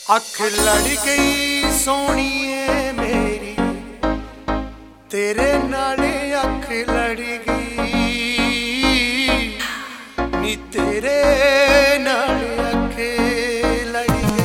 अख लड़ गई सोनिए मेरी तेरे नाले अख लड़ गई नी तेरे नाले अख लड़ गई।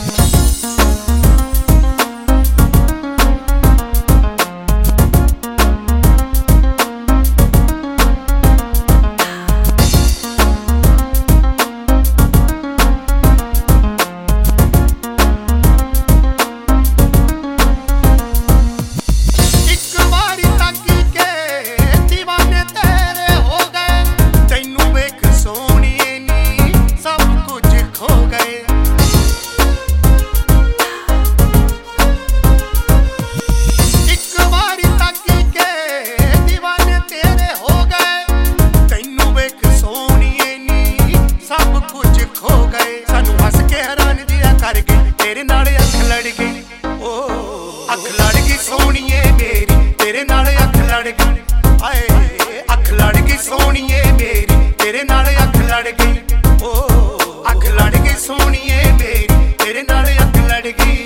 तेरे नाल अख लड़ गई ओ अख लड़ गई सोनिए मेरी तेरे नाल अख लड़ गई आए अख लड़ गई सोनिए मेरी तेरे नाल अख लड़ गई ओ अख लड़ गई सोनिए मेरी तेरे नाल अख लड़ गई।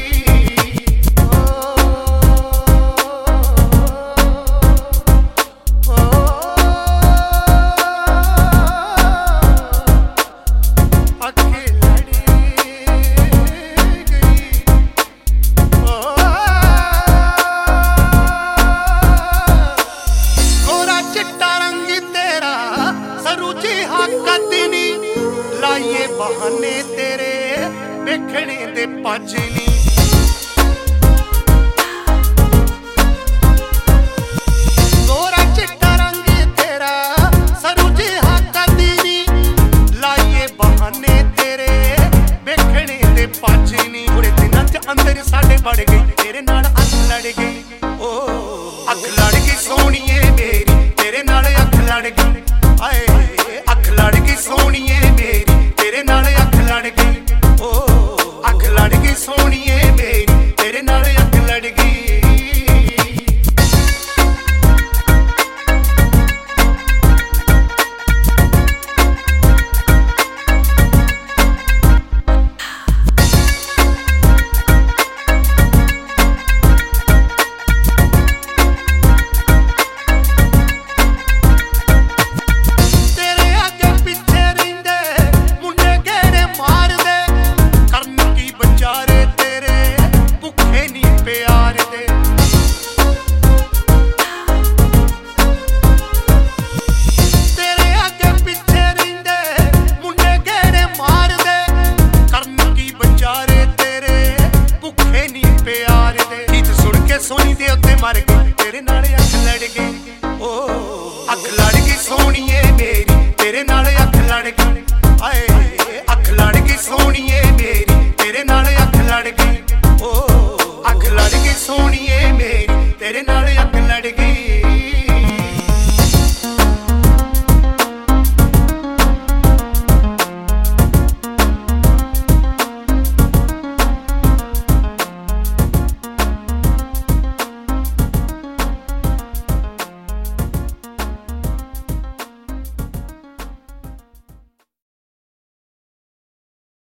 लाइए बहाने तेरे देखने दे पाजनी गोरा चिट्टा रंग तेरा सरू जिहा कदनी लाइए बहाने तेरे देखने दे पाजनी। थोड़े दिनों च अंदर साडे बढ़ गई तेरे नाल अख लड़ गई ओ अख लड़ गई सोनिए मेरी तेरे नाल अख लड़ गई आए अख लड़ गई सोनिए मेरी तेरे नाल अख लड़ गई ओ अख लड़ गई सोनिए मेरी तेरे नाल अख लड़ गई। सोनी दे उत्ते मर गई तेरे नाल अख लड़ गई ओ अख लड़ गई सोनिए मेरी तेरे नाल अख लड़ गई।